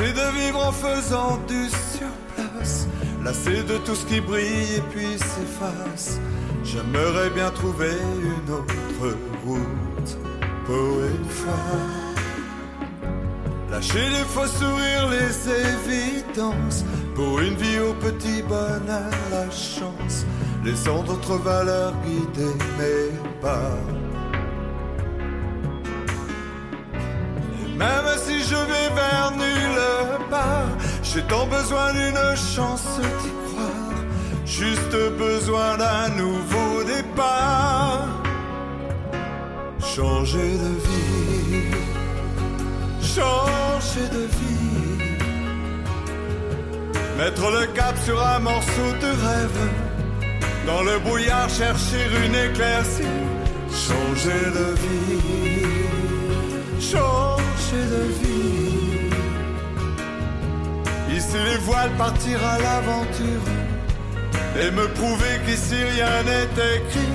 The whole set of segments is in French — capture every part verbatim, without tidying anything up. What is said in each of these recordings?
Lassé de vivre en faisant du surplace, lassé de tout ce qui brille et puis s'efface, j'aimerais bien trouver une autre route pour une fois. Lâcher les faux sourires, les évidences, pour une vie au petit bonheur, la chance, laissant d'autres valeurs guider mes pas. Et même si je vais vers nulle part, j'ai tant besoin d'une chance d'y croire, juste besoin d'un nouveau départ. Changer de vie, changer de vie, mettre le cap sur un morceau de rêve, dans le brouillard chercher une éclaircie. Changer de vie, changer de vie, hisser les voiles, partir à l'aventure et me prouver qu'ici rien n'est écrit.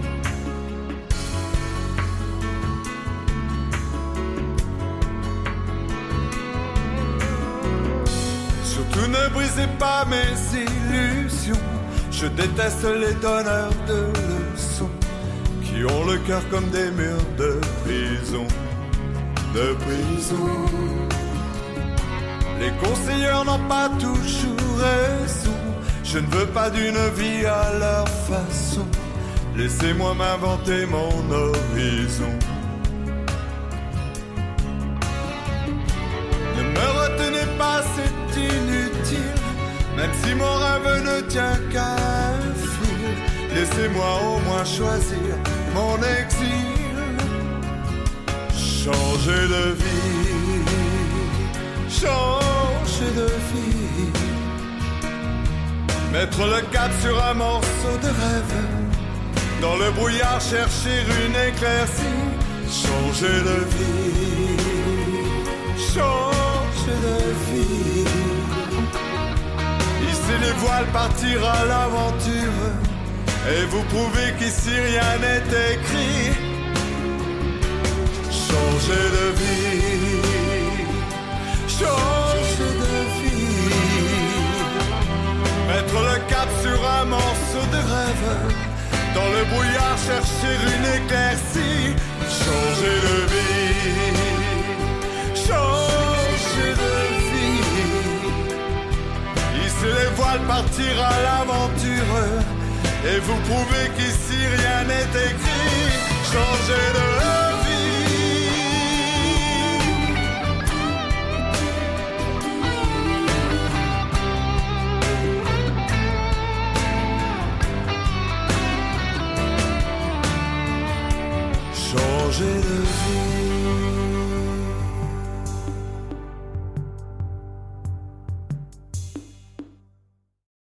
Surtout ne brisez pas mes illusions, je déteste les donneurs de leçons qui ont le cœur comme des murs de prison, de prison. Les conseilleurs n'ont pas toujours raison, je ne veux pas d'une vie à leur façon, laissez-moi m'inventer mon horizon. Ne me retenez pas, c'est inutile, même si mon rêve ne tient qu'à un fil, laissez-moi au moins choisir mon exil. Changer de vie, changer de vie, mettre le cap sur un morceau de rêve, dans le brouillard chercher une éclaircie. Changer de vie, changer de vie, hisser les voiles, partir à l'aventure et vous prouver qu'ici rien n'est écrit. Changer de vie, changer de vie, mettre le cap sur un morceau de rêve, dans le brouillard chercher une éclaircie. Changer de vie, changer de vie, hisser les voiles, partir à l'aventure et vous prouver qu'ici rien n'est écrit. Changer de